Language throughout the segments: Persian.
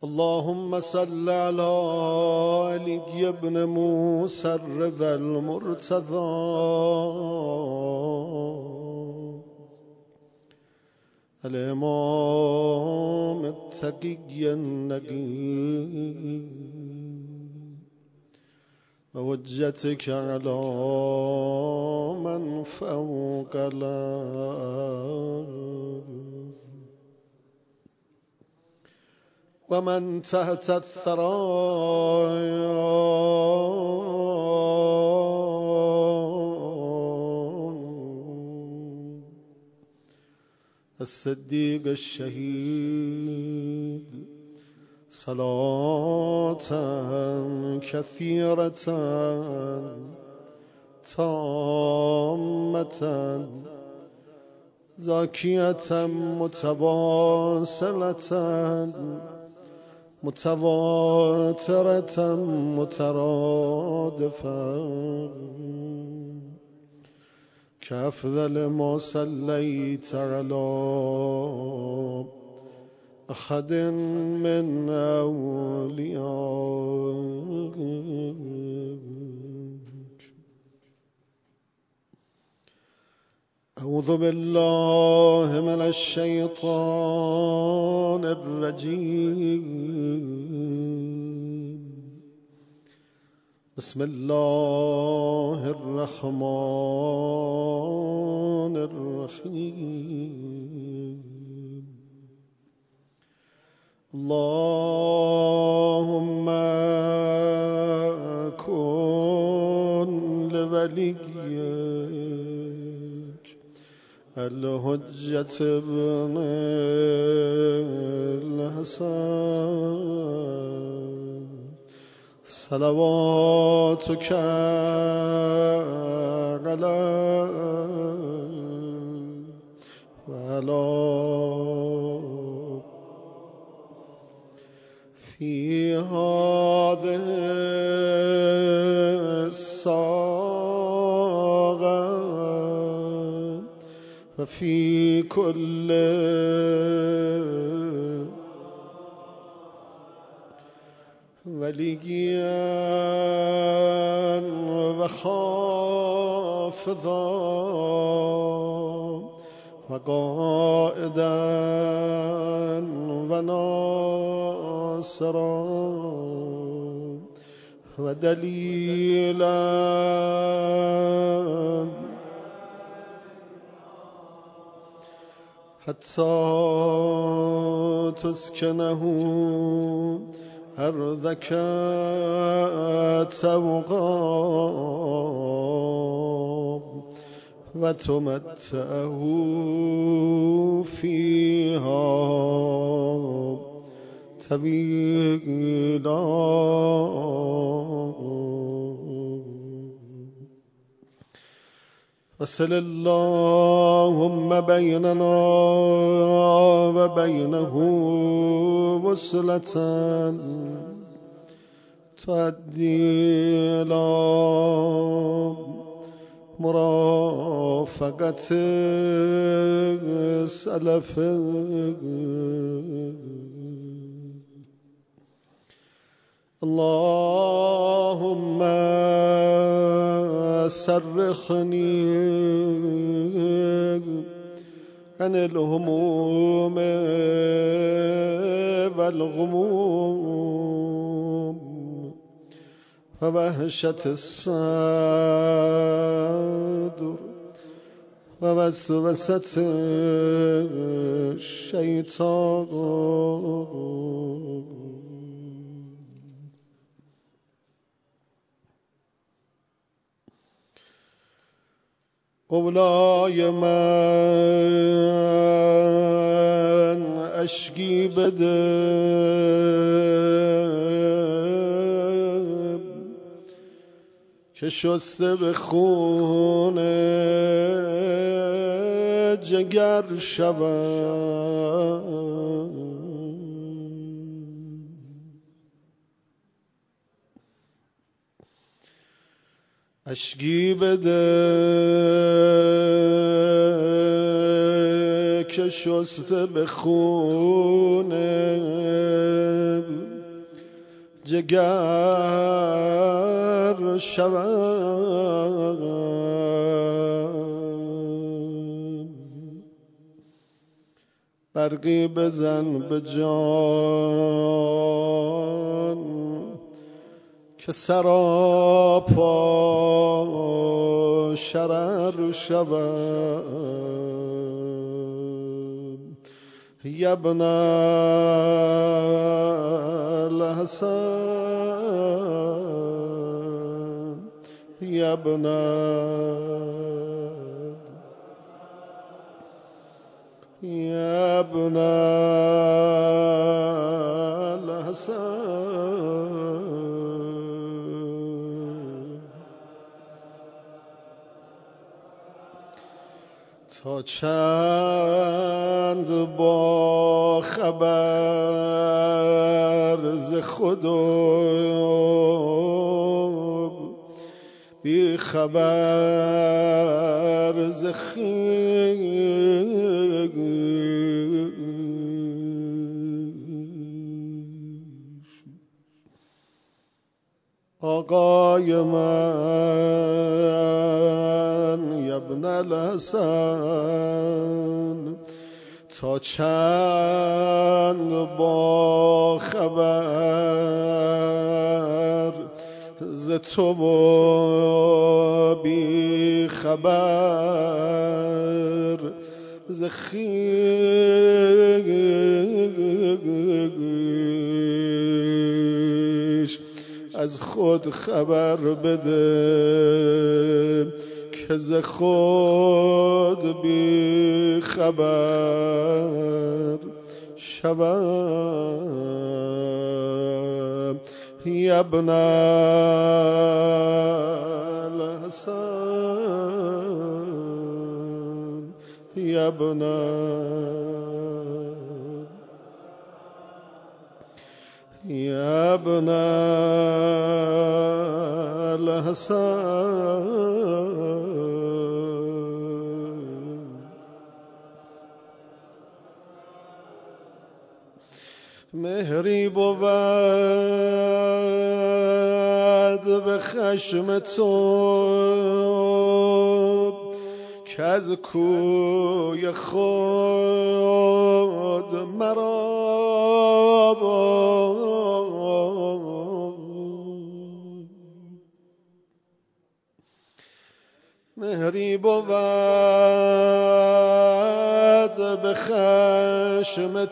اللهم صل على علي بن موسى الرضا المرتضى الإمام التقي النقي وحجتك على من فوق الأرض ومن تحت الثرى الصديق الشهيد صلاة كثيرة تامة زاكية متواصلة متواترة مترادفة كأفضل ما صليت على أحد من أوليائك. أعوذ بالله من الشيطان الرجيم. بسم الله الرحمن الرحيم. اللهم كن لوليك الحجة ابن الحسن صلواتك عليه وعلى في هذه الساعة وفي كل وليا وخافضا وقائدا وناصرا ودليلا حتى تسكنه أرضك توقا وتمتعه فيها طويلا وصل اللهم بيننا وبينه وصلة تؤدي إلى مرافقة سلف اللهم سرخني عن الهموم والغموم ووهشة الصدر ووسوسة الشيطان. مولاي من أشكي بدم که شسته به خون جگر شود اشکی بده که شسته به خونه جگر شوم. برقی بزن به جان که سراپا شرر شوم. یبن الحسن یبن الحسن. تا چند با خبر ز خود و بی خبر ز خویش، آقای من یبن الحسن، تا چند با خبر ز تو و بی خبر ز خویش از خود خبر بده که ز خود بی خبر شوم. یبن الحسن یبن الحسن. مهری بود به خشم تو که از کوی خود مرا مهری بود به خشم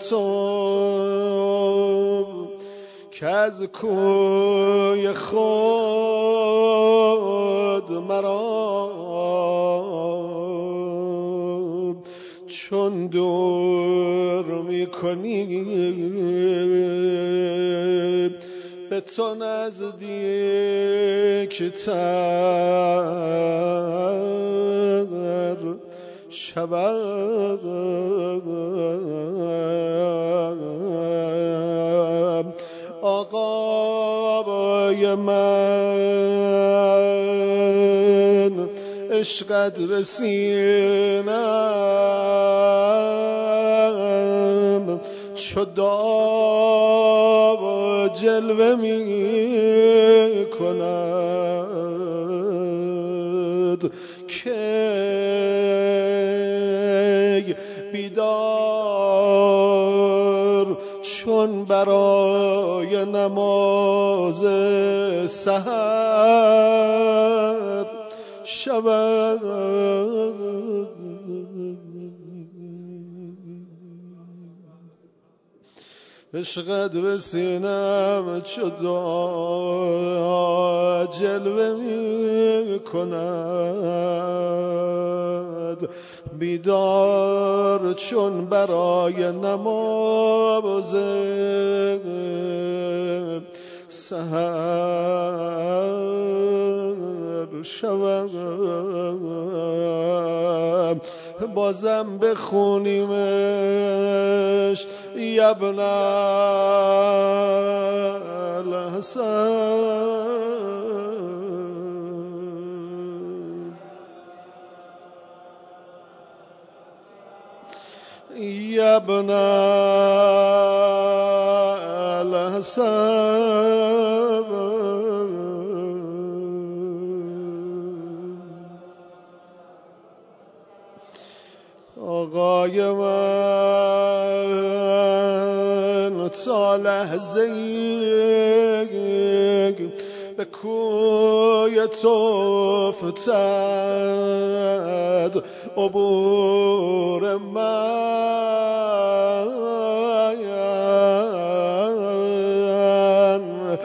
تو که از کوی خود مرا چون دور میکنی به تو نزدیکتر شوم. آقای من عشقت به سینم چو داو جلوه می کند که بیدار چون برای نماز سحر شود. عشقت به سینم چو داو جلوه می کند بیدار چون برای نماز سحر شوم. بازم بخونیمش یبن الحسن یبن الحسن رسم آقای من تا لحظه به کوی تو فتد عبور من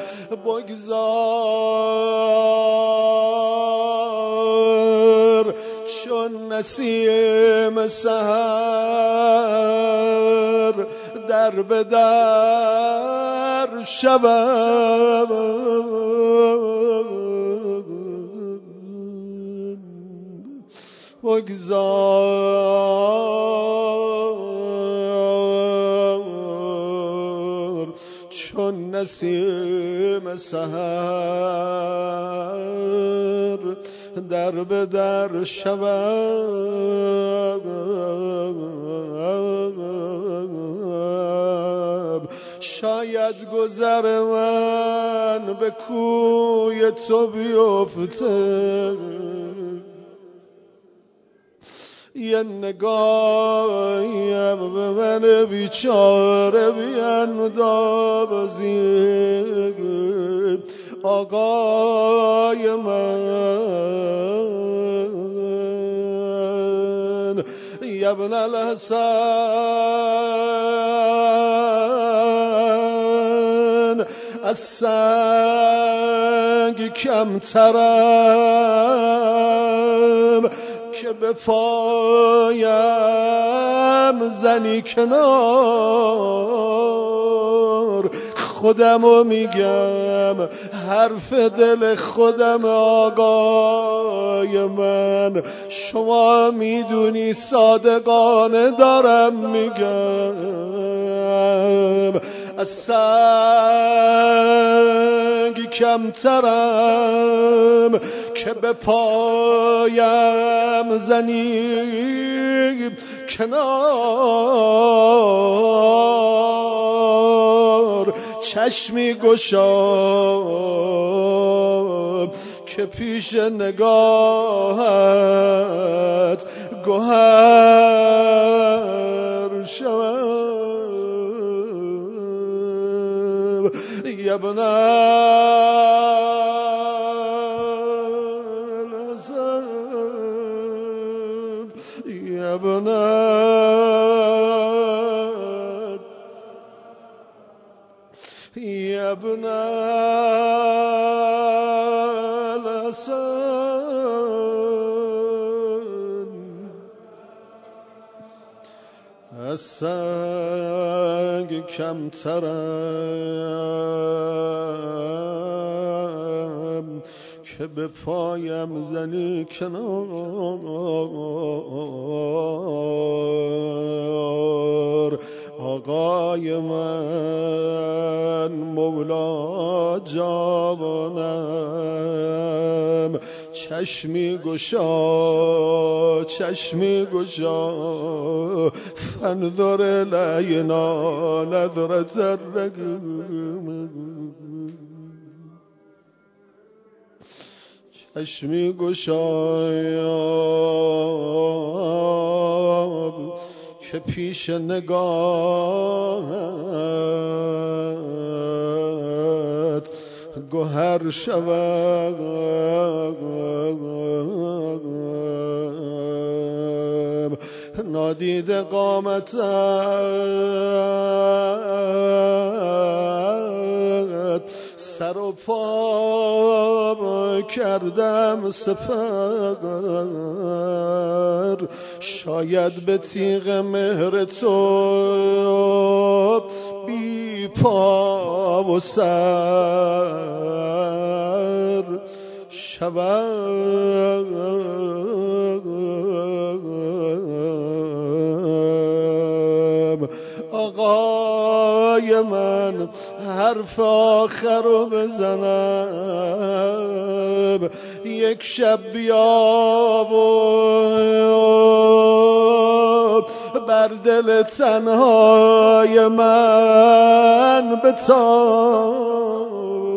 بگذار چون نسیم سحر در به در شبم بگذار چون نسیم سحر در به در شبم شاید گذر من به کوی تو بیفته یه نگاهیم به من بیچاره بیندازی آقای من یا ابن الحسن از سنگ کمترم که به پایم زنی کنار خودمو میگم حرف دل خودم آقای من شما میدونی صادقانه دارم میگم از سنگ کمترم که به پایم زنی کنار چشمی گشا که پیش نگاهت گوهر شوم یا ابن الحسن یا ابن یا ابن الحسن از سنگ کمترم که به پایم زنی کنار آقای من مولا جانم چشمی گشا فانظر الینا نظرة الرحم چشمی گشا که پیش نگاهت گوهر شوم نادیده قامتت سر و پا کردم سپر شاید به تیغ مهر تو بی پا و سر شبم آقای من حرف آخر رو بزنم. یک شب بیا و بر دل تنهای من بتاب.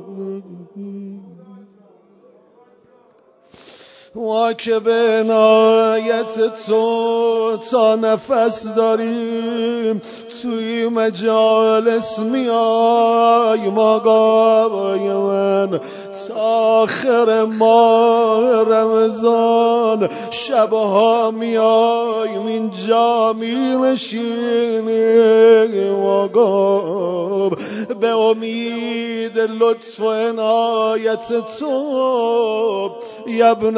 ما که به عنایت تو تا نفس داریم توی مجالس میای ماگای من، تا آخر ماه رمضان شبها میایم اینجا مینشینی ماگام، به امید لطف و عنایت تو ابن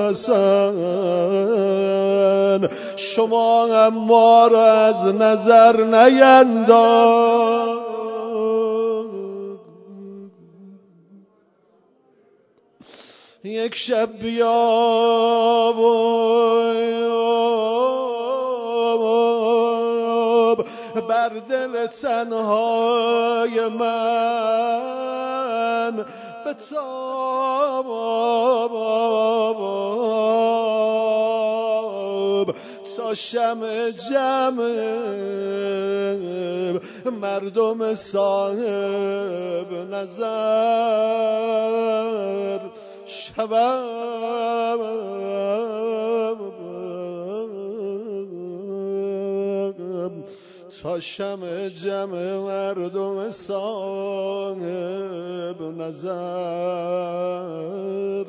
الحسن. شما هم ما را از نظر نینداز. یک شب بیا بر دل تنهای من بتاب، تا شمع جمع مردم صاحب نظر شبم، تا شمع جمع مردم صاحب نظر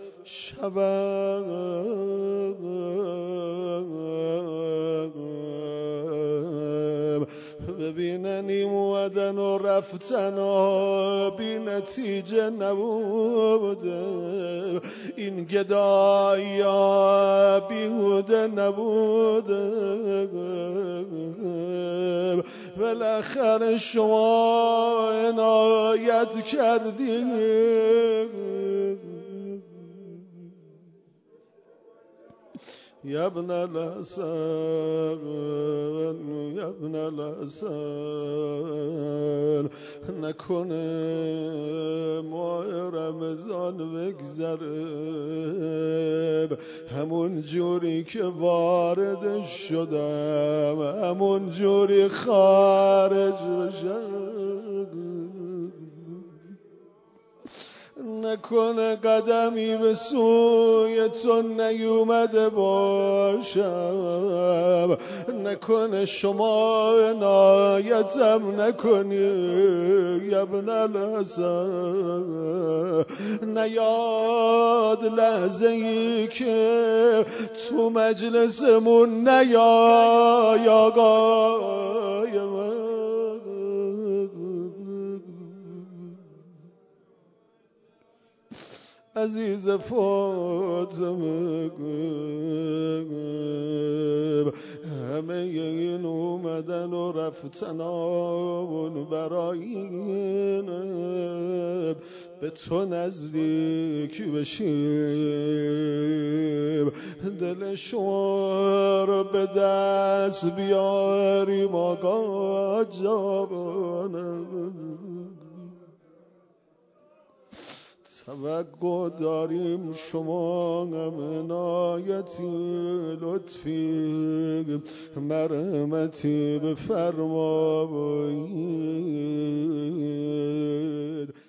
شبم. ببیننیم اومدن و رفتن و بی نتیجه نبوده، این گدایی ها بیهوده نبوده. بالاخره شما عنایت کردید یا ابن الحسن، یا ابن الحسن. نکنه ماه رمضان بگذره همون جوری که وارد شدم همون جوری خارج بشم. نکنه قدمی به سوی تو نیومده باشم، نکنه شما عنایتم نکنی یا ابن الحسن. نیاد لحظه ای که تو مجلسمون نیای آقای من. عزیز فاطمه همه این اومدن و رفتن آمون برای اینه به تو نزدیک بشیم، دل شما رو به دست بیاریم آقا جوانه. توقع داریم شما هم عنایتی لطفی مرحمتی بفرمایید.